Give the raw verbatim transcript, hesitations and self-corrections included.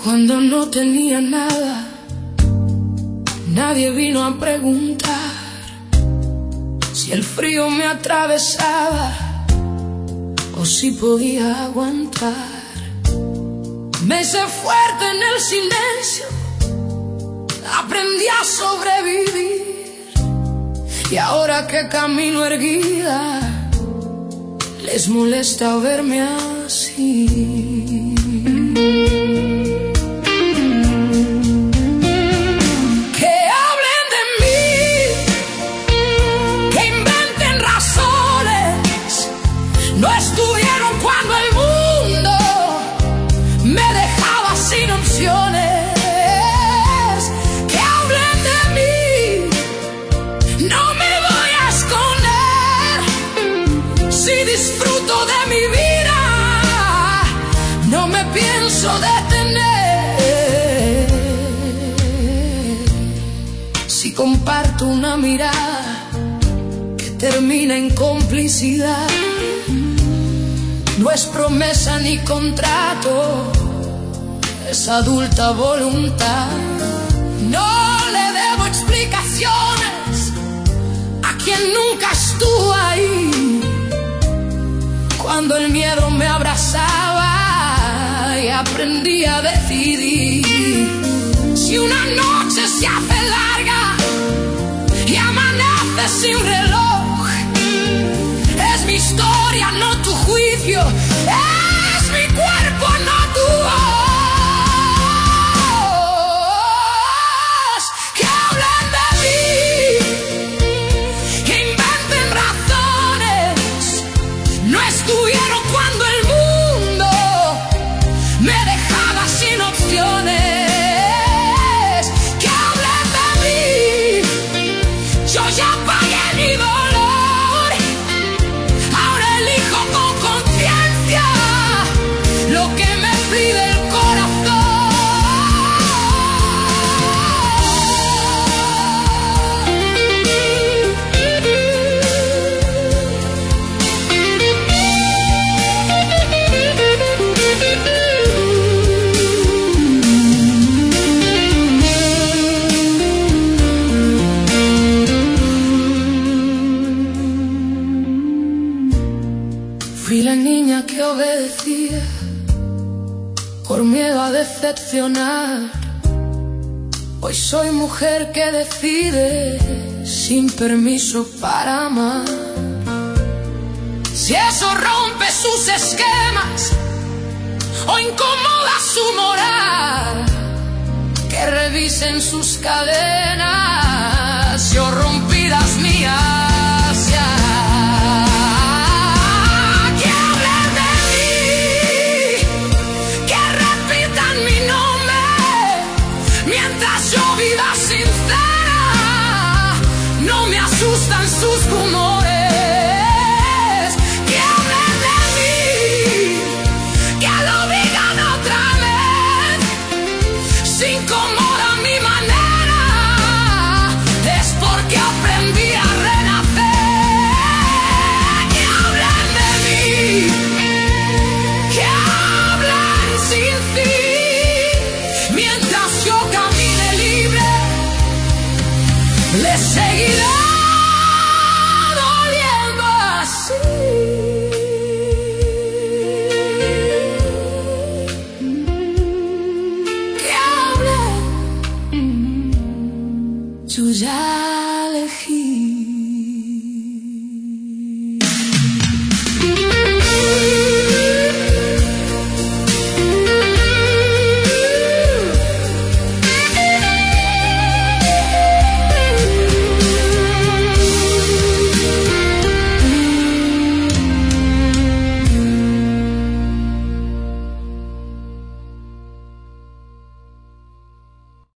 Cuando no tenía nada, nadie vino a preguntar si el frío me atravesaba o si podía aguantar. Me hice fuerte en el silencio, aprendí a sobrevivir, y ahora que camino erguida, les molesta verme así. Detener. Si comparto una mirada que termina en complicidad, no es promesa ni contrato, es adulta voluntad. No le debo explicaciones a quien nunca estuvo ahí cuando el miedo me abrazaba y aprendí a decidir. Si una noche se hace larga y amanece sin reloj, es mi historia, no tu juicio, es mi cuerpo, no tu voz. Que hablen de mí, que inventen razones, no estuvieron cuando el mundo me dejaba sin opciones. Que hablen de mí, yo ya pagué mi dolor, ahora elijo con conciencia lo que me pide el Fui la niña que obedecía por miedo a decepcionar. Hoy soy mujer que decide sin permiso para amar. Si eso rompe sus esquemas o incomoda su moral, que revisen sus cadenas.